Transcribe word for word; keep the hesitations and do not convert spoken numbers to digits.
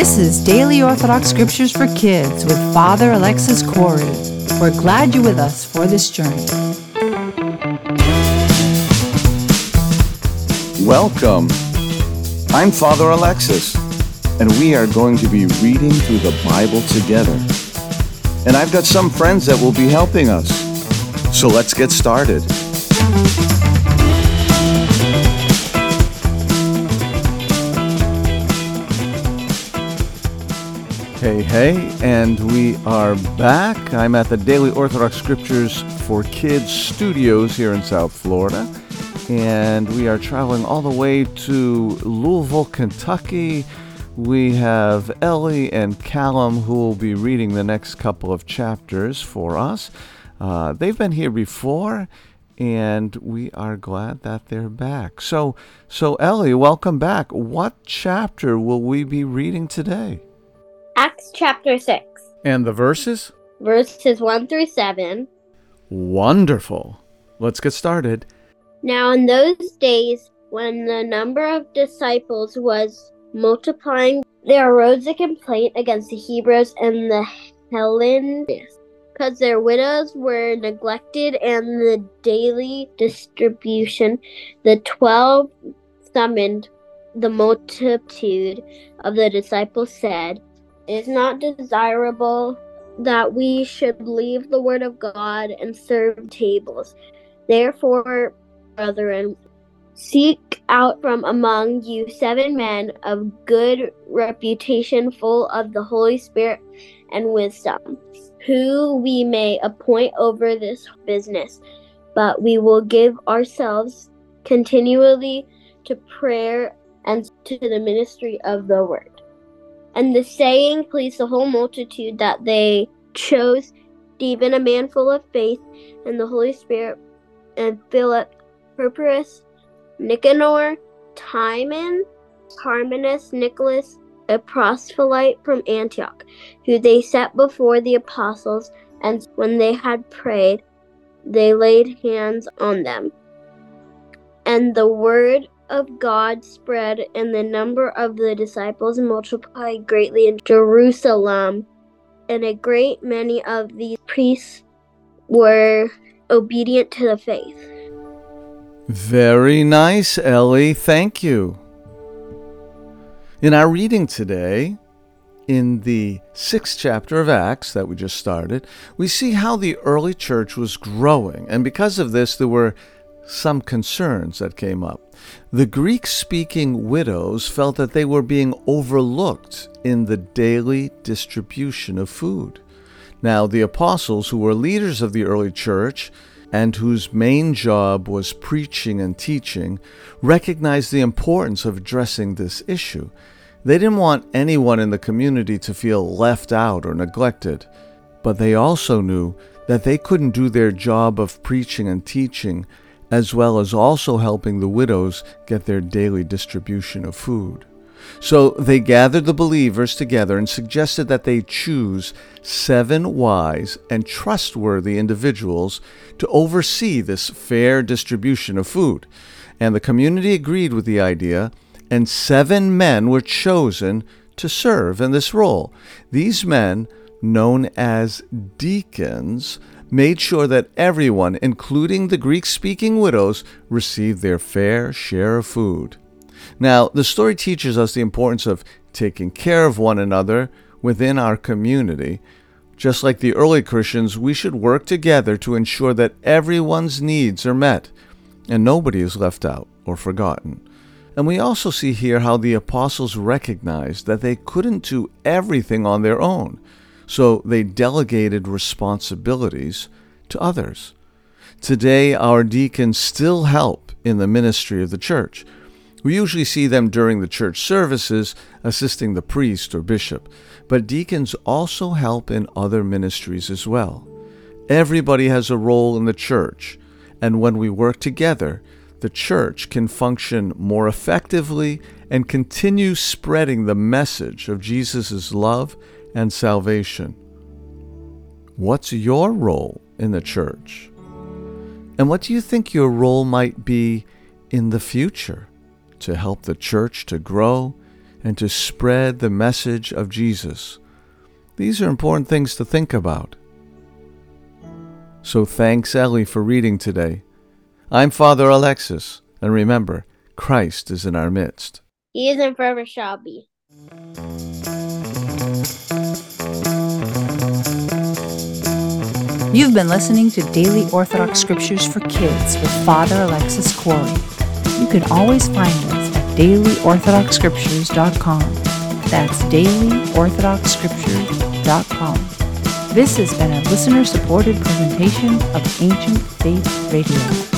This is Daily Orthodox Scriptures for Kids with Father Alexis Corey. We're glad you're with us for this journey. Welcome. I'm Father Alexis, and we are going to be reading through the Bible together. And I've got some friends that will be helping us. So let's get started. Hey, hey, and we are back. I'm at the Daily Orthodox Scriptures for Kids studios here in South Florida. And we are traveling all the way to Louisville, Kentucky. We have Ellie and Callum who will be reading the next couple of chapters for us. Uh, they've been here before, and we are glad that they're back. So, so Ellie, welcome back. What chapter will we be reading today? Acts chapter six. And the verses? Verses one through seven. Wonderful. Let's get started. Now in those days, when the number of disciples was multiplying, there arose a complaint against the Hebrews and the Hellenists, because their widows were neglected and the daily distribution. The twelve summoned the multitude of the disciples, said, "It is not desirable that we should leave the word of God and serve tables. Therefore, brethren, seek out from among you seven men of good reputation, full of the Holy Spirit and wisdom, who we may appoint over this business. But we will give ourselves continually to prayer and to the ministry of the word." And the saying pleased the whole multitude, that they chose Stephen, a man full of faith and the Holy Spirit, and Philip, Prochorus, Nicanor, Timon, Parmenas, Nicholas, a proselyte from Antioch, who they set before the apostles, and when they had prayed, they laid hands on them. And the word of God spread, and the number of the disciples multiplied greatly in Jerusalem, and a great many of these priests were obedient to the faith. Very nice, Ellie. Thank you. In our reading today, in the sixth chapter of Acts that we just started, we see how the early church was growing, and because of this, there were some concerns that came up. The Greek-speaking widows felt that they were being overlooked in the daily distribution of food. Now, the apostles, who were leaders of the early church and whose main job was preaching and teaching, recognized the importance of addressing this issue. They didn't want anyone in the community to feel left out or neglected, but they also knew that they couldn't do their job of preaching and teaching as well as also helping the widows get their daily distribution of food. So they gathered the believers together and suggested that they choose seven wise and trustworthy individuals to oversee this fair distribution of food. And the community agreed with the idea, and seven men were chosen to serve in this role. These men, known as deacons, made sure that everyone, including the Greek-speaking widows, received their fair share of food. Now, the story teaches us the importance of taking care of one another within our community. Just like the early Christians, we should work together to ensure that everyone's needs are met and nobody is left out or forgotten. And we also see here how the apostles recognized that they couldn't do everything on their own, so they delegated responsibilities to others. Today, our deacons still help in the ministry of the church. We usually see them during the church services, assisting the priest or bishop, but deacons also help in other ministries as well. Everybody has a role in the church, and when we work together, the church can function more effectively and continue spreading the message of Jesus' love and salvation. What's your role in the church? And what do you think your role might be in the future to help the church to grow and to spread the message of Jesus. These are important things to think about. So thanks, Ellie, for reading today. I'm Father Alexis, and remember, Christ is in our midst. He is and forever shall be. You've been listening to Daily Orthodox Scriptures for Kids with Father Alexis Corey. You can always find us at daily orthodox scriptures dot com. That's daily orthodox scriptures dot com. This has been a listener-supported presentation of Ancient Faith Radio.